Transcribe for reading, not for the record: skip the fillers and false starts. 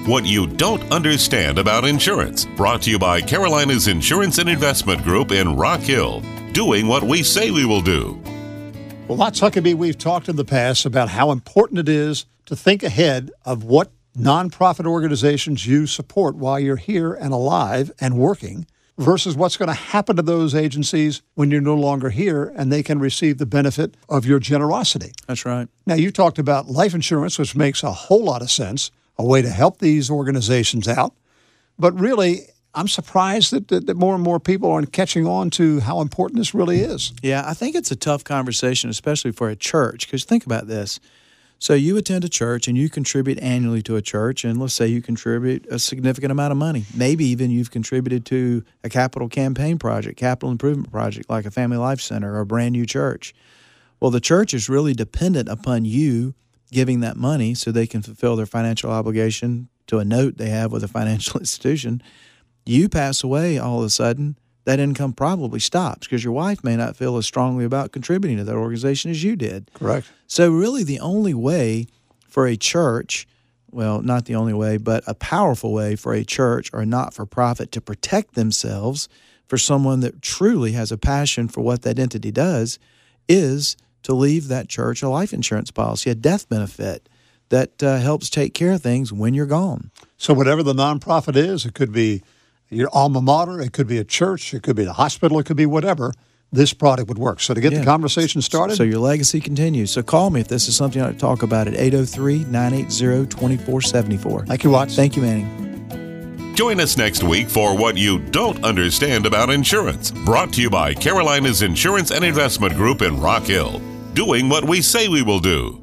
What You Don't Understand About Insurance. Brought to you by Carolina's Insurance and Investment Group in Rock Hill. Doing what we say we will do. Well, Lots Huckabee, we've talked in the past about how important it is to think ahead of what nonprofit organizations you support while you're here and alive and working versus what's going to happen to those agencies when you're no longer here and they can receive the benefit of your generosity. That's right. Now, you talked about life insurance, which makes a whole lot of sense, a way to help these organizations out. But really, I'm surprised that more and more people aren't catching on to how important this really is. Yeah, I think it's a tough conversation, especially for a church, because think about this. So you attend a church and you contribute annually to a church, and let's say you contribute a significant amount of money. Maybe even you've contributed to a capital campaign project, capital improvement project, like a Family Life Center or a brand new church. Well, the church is really dependent upon you giving that money so they can fulfill their financial obligation to a note they have with a financial institution. You pass away, all of a sudden, that income probably stops because your wife may not feel as strongly about contributing to that organization as you did. Correct. So really the only way for a church, well, not the only way, but a powerful way for a church or a not-for-profit to protect themselves for someone that truly has a passion for what that entity does is to leave that church a life insurance policy, a death benefit that helps take care of things when you're gone. So whatever the nonprofit is, it could be your alma mater, it could be a church, it could be the hospital, it could be whatever, this product would work. So to get the conversation started. So your legacy continues. So call me if this is something you want to talk about at 803-980-2474. Thank you, Watts. Thank you, Manning. Join us next week for What You Don't Understand About Insurance. Brought to you by Carolina's Insurance and Investment Group in Rock Hill. Doing what we say we will do.